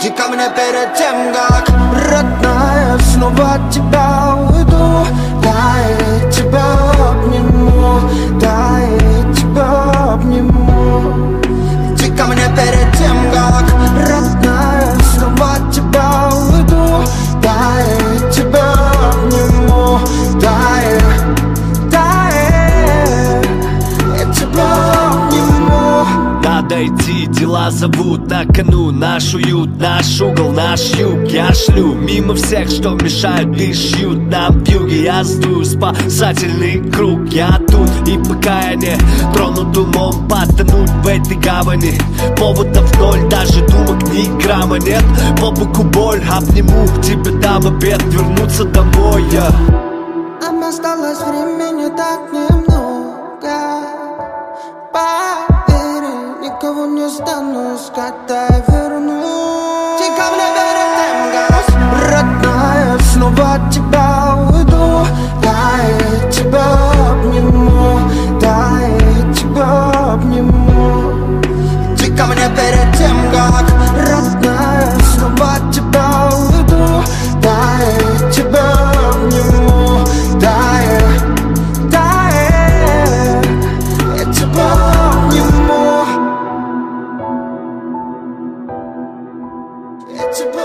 Иди ко мне перед тем, как родная снова от тебя уйду. Дай тебя обниму, дай тебя обниму. Иди ко мне перед тем, как родная снова от тебя уйду. Дай тебя обниму, дай я тебя обниму. Надо идти, дела зовут, на кону наш уют, наш угол, наш юг. Я шлю мимо всех, что мешают и шьют нам вьюги. Я сдую спасательный круг, я тут, и пока я не тронут умом потонуть в этой гавани. Поводов ноль, даже думок ни грамма нет. По боку боль, обниму тебя, дам обед, вернуться домой. Нам осталось времени так немного. Никого не стану искать, дай верну. Иди ко мне перед тем, как родная снова от тебя уйду. Дай тебя обниму, дай тебя обниму. Иди ко мне перед тем, как родная снова от тебя уйду. Дай тебя обниму, дай я тебя обниму. It's a